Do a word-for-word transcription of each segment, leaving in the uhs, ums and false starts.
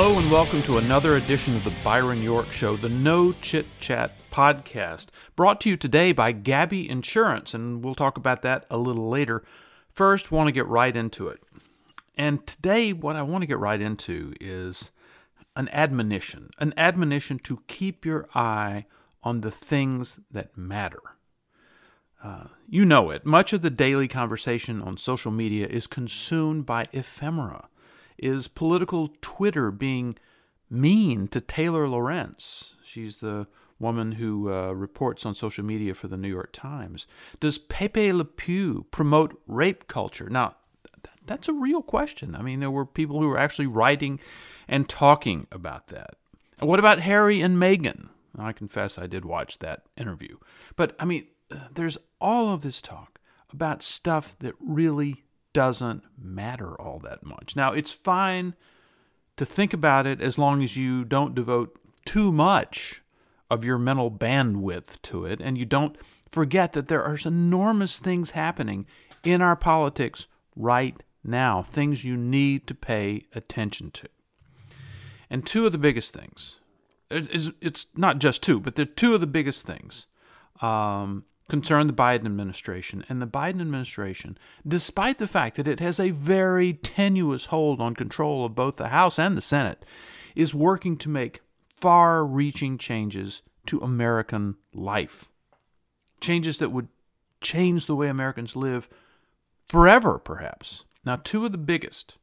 Hello and welcome to another edition of the Byron York Show, the No Chit Chat podcast, brought to you today by Gabby Insurance, and we'll talk about that a little later. First, want to get right into it. And today, what I want to get right into is an admonition, an admonition to keep your eye on the things that matter. Uh, you know it. Much of the daily conversation on social media is consumed by ephemera. Is political Twitter being mean to Taylor Lorenz? She's the woman who uh, reports on social media for the New York Times. Does Pepe Le Pew promote rape culture? Now, th- that's a real question. I mean, there were people who were actually writing and talking about that. And what about Harry and Meghan? I confess I did watch that interview. But, I mean, there's all of this talk about stuff that really doesn't matter all that much. Now, it's fine to think about it as long as you don't devote too much of your mental bandwidth to it, and you don't forget that there are enormous things happening in our politics right now, things you need to pay attention to. And two of the biggest things, it's, it's not just two, but they're two of the biggest things um, concern the Biden administration. And the Biden administration, despite the fact that it has a very tenuous hold on control of both the House and the Senate, is working to make far-reaching changes to American life. Changes that would change the way Americans live forever, perhaps. Now, two of the biggest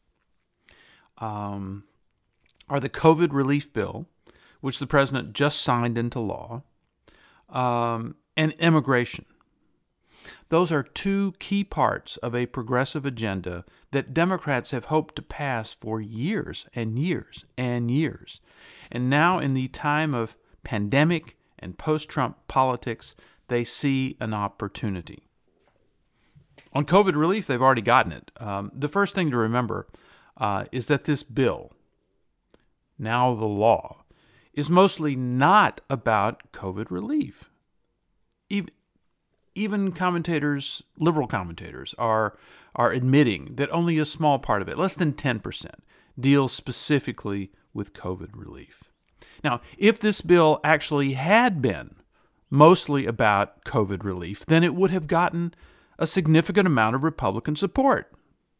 um, are the COVID relief bill, which the president just signed into law, um, and immigration. Those are two key parts of a progressive agenda that Democrats have hoped to pass for years and years and years. And now, in the time of pandemic and post-Trump politics, they see an opportunity. On COVID relief, they've already gotten it. Um, the first thing to remember uh, is that this bill, now the law, is mostly not about COVID relief. Even, even commentators, liberal commentators, are, are admitting that only a small part of it, less than ten percent, deals specifically with COVID relief. Now, if this bill actually had been mostly about COVID relief, then it would have gotten a significant amount of Republican support.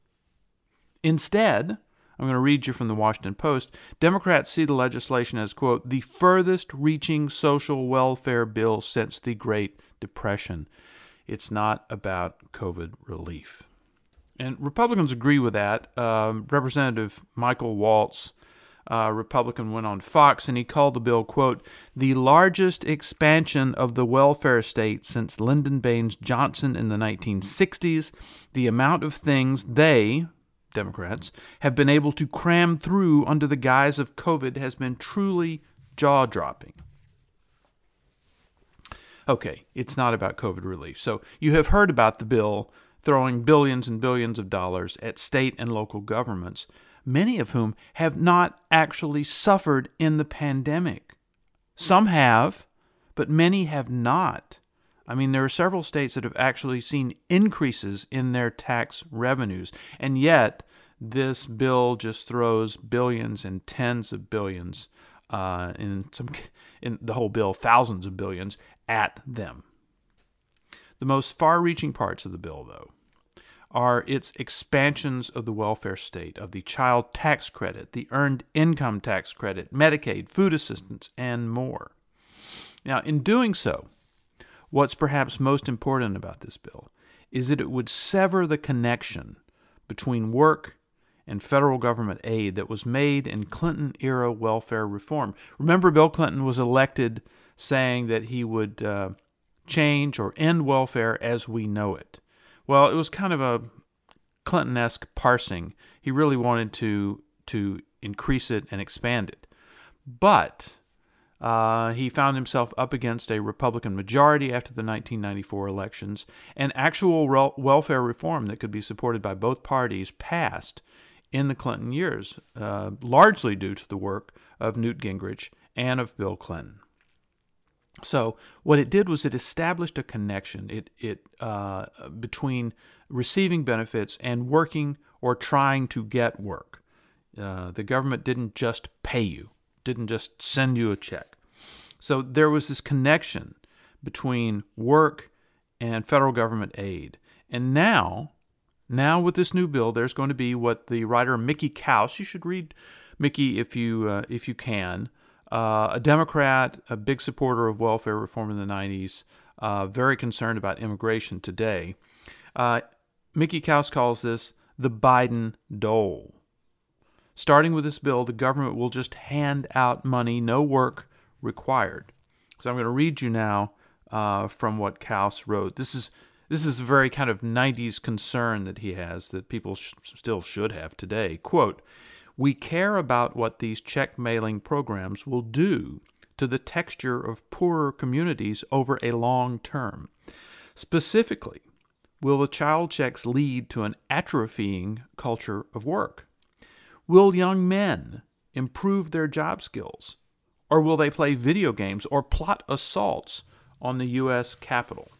Instead, I'm going to read you from the Washington Post, Democrats see the legislation as, quote, the furthest reaching social welfare bill since the Great Depression. It's not about COVID relief. And Republicans agree with that. Um, Representative Michael Waltz, uh, Republican, went on Fox, and he called the bill, quote, the largest expansion of the welfare state since Lyndon Baines Johnson in the nineteen sixties. The amount of things they, Democrats, have been able to cram through under the guise of COVID has been truly jaw-dropping. Okay, it's not about COVID relief. So you have heard about the bill throwing billions and billions of dollars at state and local governments, many of whom have not actually suffered in the pandemic. Some have, but many have not. I mean, there are several states that have actually seen increases in their tax revenues, and yet this bill just throws billions and tens of billions, uh, in some, in the whole bill, thousands of billions at them. The most far-reaching parts of the bill, though, are its expansions of the welfare state, of the child tax credit, the earned income tax credit, Medicaid, food assistance, and more. Now, in doing so, what's perhaps most important about this bill is that it would sever the connection between work and federal government aid that was made in Clinton-era welfare reform. Remember, Bill Clinton was elected saying that he would uh, change or end welfare as we know it. Well, it was kind of a Clinton-esque parsing. He really wanted to, to increase it and expand it. But Uh, he found himself up against a Republican majority after the nineteen ninety-four elections, and actual re- welfare reform that could be supported by both parties passed in the Clinton years, uh, largely due to the work of Newt Gingrich and of Bill Clinton. So what it did was it established a connection it, it, uh, between receiving benefits and working or trying to get work. Uh, the government didn't just pay you, didn't just send you a check. So there was this connection between work and federal government aid. And now, now with this new bill, there's going to be what the writer Mickey Kaus, you should read Mickey if you uh, if you can, uh, a Democrat, a big supporter of welfare reform in the nineties, uh, very concerned about immigration today. Uh, Mickey Kaus calls this the Biden dole. Starting with this bill, the government will just hand out money, no work required. So I'm going to read you now uh, from what Kaus wrote. This is this is a very kind of nineties concern that he has that people sh- still should have today. Quote, "We care about what these check mailing programs will do to the texture of poorer communities over a long term. Specifically, will the child checks lead to an atrophying culture of work? Will young men improve their job skills? Or will they play video games or plot assaults on the U S Capitol?"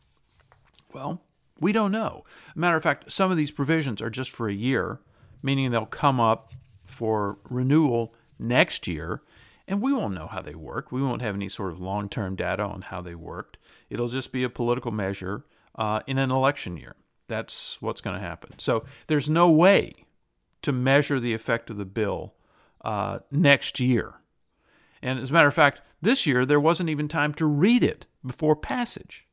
Well, we don't know. Matter of fact, some of these provisions are just for a year, meaning they'll come up for renewal next year, and we won't know how they work. We won't have any sort of long-term data on how they worked. It'll just be a political measure uh, in an election year. That's what's going to happen. So there's no way to measure the effect of the bill uh, next year. And as a matter of fact, this year there wasn't even time to read it before passage.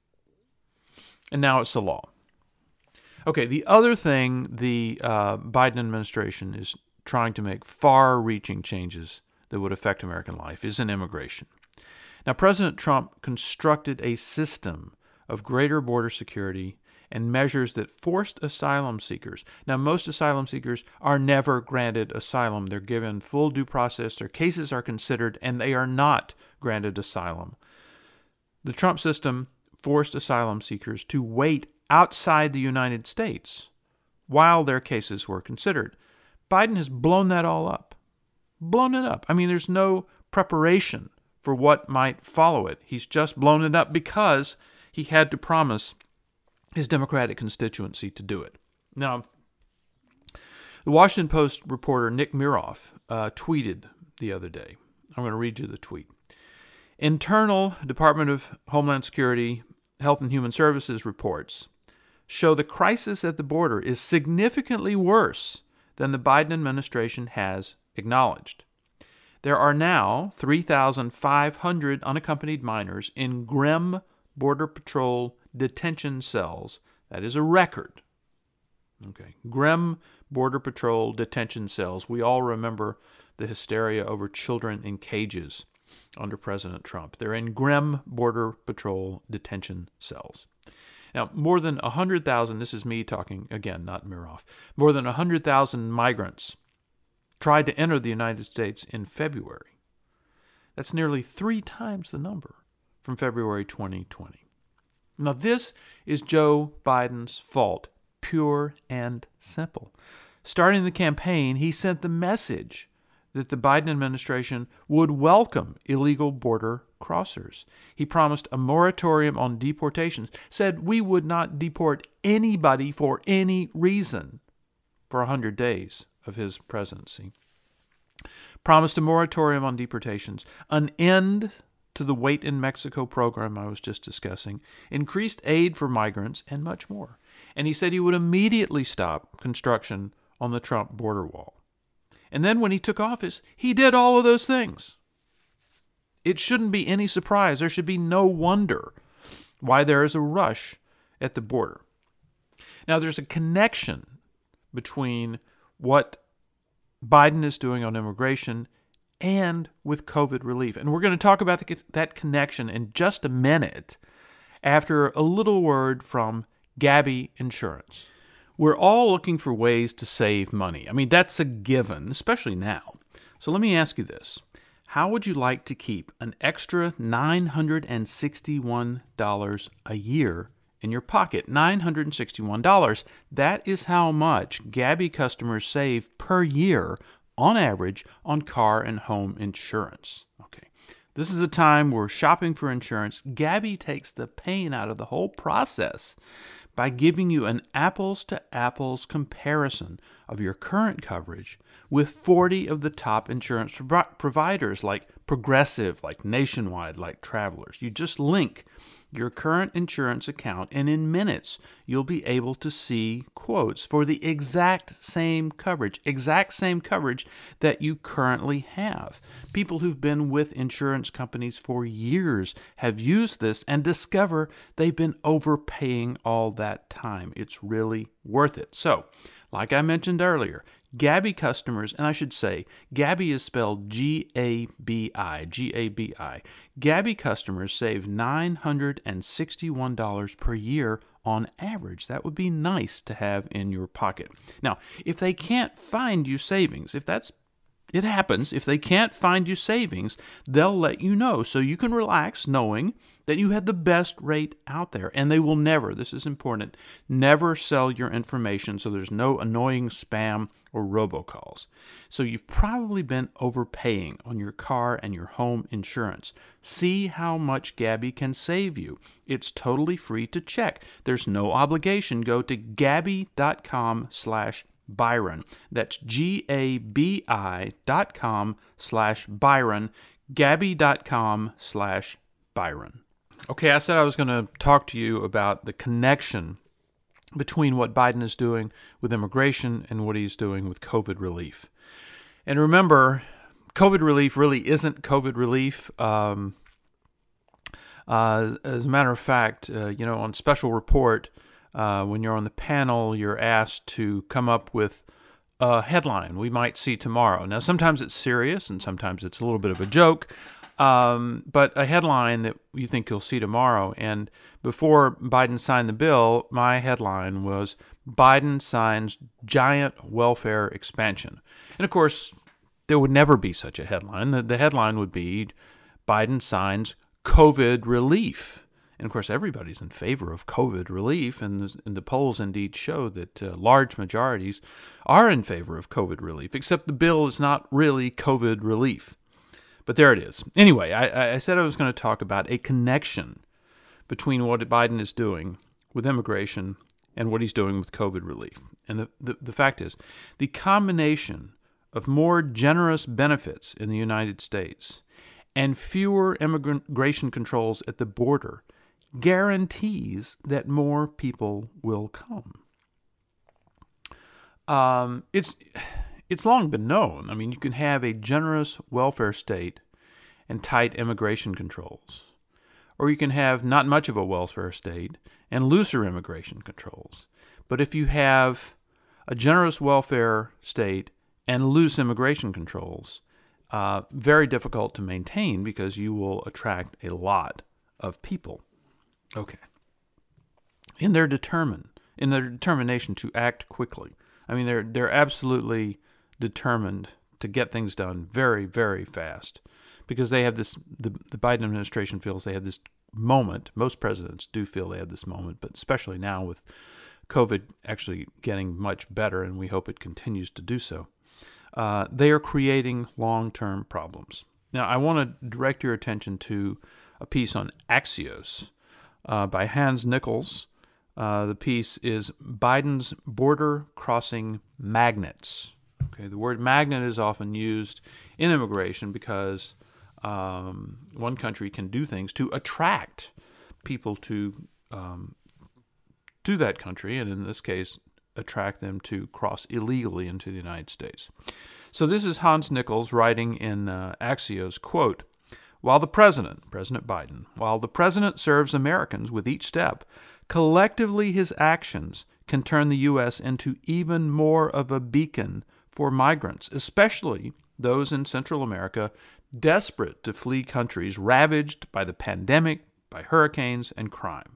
And now it's the law. Okay, the other thing the uh, Biden administration is trying to make far-reaching changes that would affect American life is in immigration. Now, President Trump constructed a system of greater border security and measures that forced asylum seekers. Now, most asylum seekers are never granted asylum. They're given full due process. Their cases are considered, and they are not granted asylum. The Trump system forced asylum seekers to wait outside the United States while their cases were considered. Biden has blown that all up. Blown it up. I mean, there's no preparation for what might follow it. He's just blown it up because he had to promise his Democratic constituency to do it. Now, the Washington Post reporter Nick Miroff uh, tweeted the other day. I'm going to read you the tweet. Internal Department of Homeland Security, Health and Human Services reports show the crisis at the border is significantly worse than the Biden administration has acknowledged. There are now three thousand five hundred unaccompanied minors in grim Border Patrol detention cells. That is a record. Okay, grim Border Patrol detention cells. We all remember the hysteria over children in cages under President Trump. They're in grim Border Patrol detention cells. Now, more than one hundred thousand, this is me talking again, not Miroff, more than one hundred thousand migrants tried to enter the United States in February. That's nearly three times the number from February twenty twenty. Now, this is Joe Biden's fault, pure and simple. Starting the campaign, he sent the message that the Biden administration would welcome illegal border crossers. He promised a moratorium on deportations, said we would not deport anybody for any reason for one hundred days of his presidency. Promised a moratorium on deportations, an end to the Wait in Mexico program I was just discussing, increased aid for migrants, and much more. And he said he would immediately stop construction on the Trump border wall. And then when he took office, he did all of those things. It shouldn't be any surprise. There should be no wonder why there is a rush at the border. Now, there's a connection between what Biden is doing on immigration and with COVID relief. And we're going to talk about the, that connection in just a minute after a little word from Gabi Insurance. We're all looking for ways to save money. I mean, that's a given, especially now. So let me ask you this. How would you like to keep an extra nine hundred sixty-one dollars a year in your pocket? nine hundred sixty-one dollars. That is how much Gabi customers save per year on average on car and home insurance. Okay. This is a time we're shopping for insurance. Gabi takes the pain out of the whole process by giving you an apples-to-apples comparison of your current coverage with forty of the top insurance pro- providers like Progressive, like Nationwide, like Travelers. You just link your current insurance account, and in minutes, you'll be able to see quotes for the exact same coverage, exact same coverage that you currently have. People who've been with insurance companies for years have used this and discover they've been overpaying all that time. It's really worth it. So, like I mentioned earlier, Gabi customers, and I should say, Gabi is spelled G A B I, G A B I. Gabi customers save nine hundred sixty-one dollars per year on average. That would be nice to have in your pocket. Now, if they can't find you savings, if that's It happens. If they can't find you savings, they'll let you know so you can relax knowing that you had the best rate out there. And they will never, this is important, never sell your information so there's no annoying spam or robocalls. So you've probably been overpaying on your car and your home insurance. See how much Gabi can save you. It's totally free to check. There's no obligation. Go to Gabi.com slash Byron. That's G-A-B-I dot com slash Byron, Gabi.com slash Byron. Okay, I said I was going to talk to you about the connection between what Biden is doing with immigration and what he's doing with COVID relief. And remember, COVID relief really isn't COVID relief. Um, uh, as a matter of fact, uh, you know, on Special Report, Uh, when you're on the panel, you're asked to come up with a headline we might see tomorrow. Now, sometimes it's serious and sometimes it's a little bit of a joke, um, but a headline that you think you'll see tomorrow. And before Biden signed the bill, my headline was Biden signs giant welfare expansion. And of course, there would never be such a headline. The, the headline would be Biden signs COVID relief. And, of course, everybody's in favor of COVID relief, and the, and the polls indeed show that uh, large majorities are in favor of COVID relief, except the bill is not really COVID relief. But there it is. Anyway, I, I said I was going to talk about a connection between what Biden is doing with immigration and what he's doing with COVID relief. And the, the, the fact is, the combination of more generous benefits in the United States and fewer immigration controls at the border guarantees that more people will come. Um, it's it's long been known. I mean, you can have a generous welfare state and tight immigration controls, or you can have not much of a welfare state and looser immigration controls. But if you have a generous welfare state and loose immigration controls, uh, very difficult to maintain because you will attract a lot of people. Okay. And they're determined, in their determination to act quickly. I mean, they're they're absolutely determined to get things done very, very fast because they have this, the, the Biden administration feels they have this moment. Most presidents do feel they have this moment, but especially now with COVID actually getting much better, and we hope it continues to do so. Uh, they are creating long-term problems. Now, I want to direct your attention to a piece on Axios, Uh, by Hans Nichols. Uh, the piece is Biden's Border Crossing Magnets. Okay, the word magnet is often used in immigration because um, one country can do things to attract people to um, to that country, and in this case, attract them to cross illegally into the United States. So this is Hans Nichols writing in uh, Axios, quote, While the president, President Biden, while the president serves Americans with each step, collectively his actions can turn the U S into even more of a beacon for migrants, especially those in Central America desperate to flee countries ravaged by the pandemic, by hurricanes, and crime.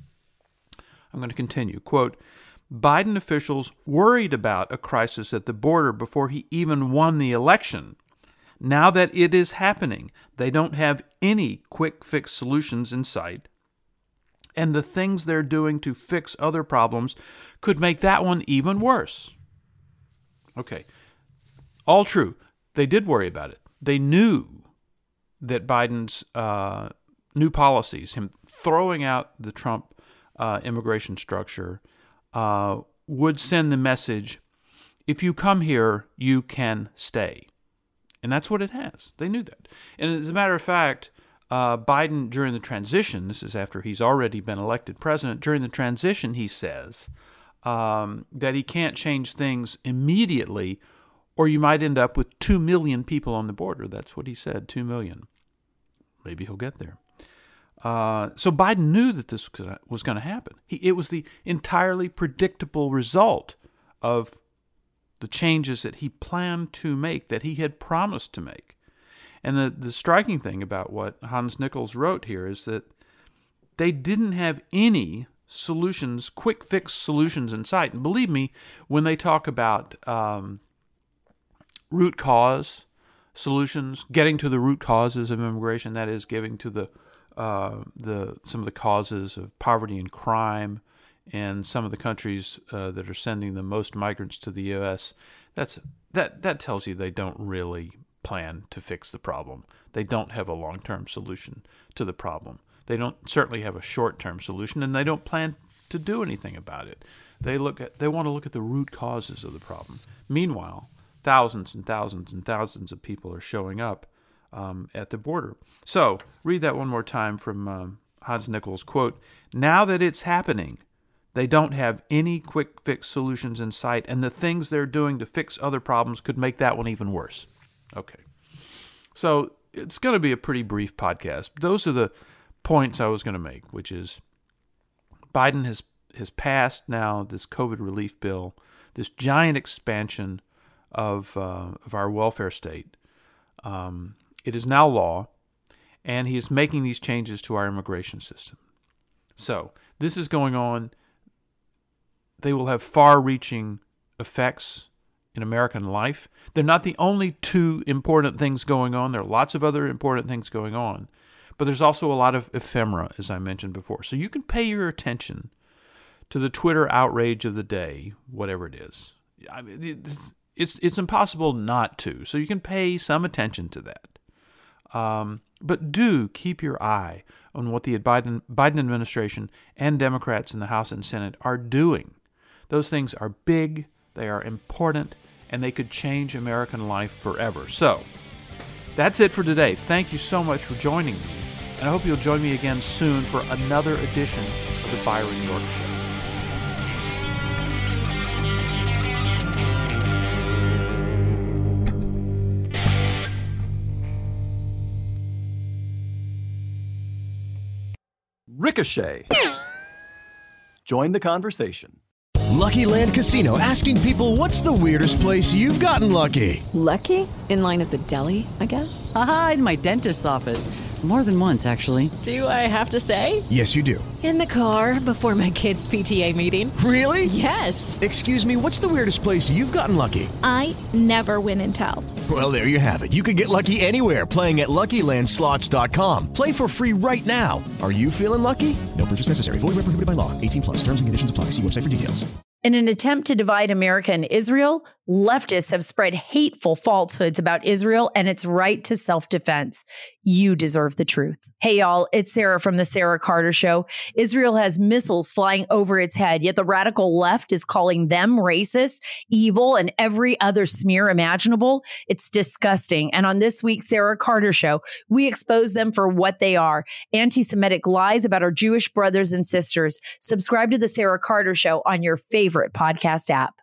I'm going to continue. Quote, Biden officials worried about a crisis at the border before he even won the election. Now that it is happening, they don't have any quick fix solutions in sight, and the things they're doing to fix other problems could make that one even worse. Okay, all true. They did worry about it. They knew that Biden's uh, new policies, him throwing out the Trump uh, immigration structure uh, would send the message, if you come here, you can stay. And that's what it has. They knew that. And as a matter of fact, uh, Biden, during the transition, this is after he's already been elected president, during the transition, he says um, that he can't change things immediately, or you might end up with two million people on the border. That's what he said, two million. Maybe he'll get there. Uh, so Biden knew that this was going to happen. He, it was the entirely predictable result of the changes that he planned to make, that he had promised to make. And the, the striking thing about what Hans Nichols wrote here is that they didn't have any solutions, quick fix solutions in sight. And believe me, when they talk about um, root cause solutions, getting to the root causes of immigration, that is, getting to the uh, the some of the causes of poverty and crime, and some of the countries uh, that are sending the most migrants to the U S, that's that that tells you they don't really plan to fix the problem. They don't have a long-term solution to the problem. They don't certainly have a short-term solution, and they don't plan to do anything about it. They look at they want to look at the root causes of the problem. Meanwhile, thousands and thousands and thousands of people are showing up um, at the border. So, read that one more time from um, Hans Nichols, quote, "Now that it's happening, they don't have any quick fix solutions in sight, and the things they're doing to fix other problems could make that one even worse." Okay. So it's going to be a pretty brief podcast. Those are the points I was going to make, which is Biden has, has passed now this COVID relief bill, this giant expansion of, uh, of our welfare state. Um, it is now law, and he is making these changes to our immigration system. So this is going on. They will have far-reaching effects in American life. They're not the only two important things going on. There are lots of other important things going on. But there's also a lot of ephemera, as I mentioned before. So you can pay your attention to the Twitter outrage of the day, whatever it is. I mean, it's, it's, it's impossible not to. So you can pay some attention to that. Um, but do keep your eye on what the Biden, Biden administration and Democrats in the House and Senate are doing. Those things are big, they are important, and they could change American life forever. So, that's it for today. Thank you so much for joining me, and I hope you'll join me again soon for another edition of the Byron York Show. Ricochet. Join the conversation. Lucky Land Casino, asking people, what's the weirdest place you've gotten lucky? Lucky? In line at the deli, I guess? Aha, in my dentist's office. More than once, actually. Do I have to say? Yes, you do. In the car before my kids' P T A meeting. Really? Yes. Excuse me, what's the weirdest place you've gotten lucky? I never win and tell. Well, there you have it. You can get lucky anywhere, playing at Lucky Land Slots dot com. Play for free right now. Are you feeling lucky? No purchase necessary. Void where prohibited by law. eighteen plus. Terms and conditions apply. See website for details. In an attempt to divide America and Israel, leftists have spread hateful falsehoods about Israel and its right to self-defense. You deserve the truth. Hey, y'all, it's Sarah from The Sarah Carter Show. Israel has missiles flying over its head, yet the radical left is calling them racist, evil, and every other smear imaginable. It's disgusting. And on this week's Sarah Carter Show, we expose them for what they are, anti-Semitic lies about our Jewish brothers and sisters. Subscribe to The Sarah Carter Show on your favorite podcast app.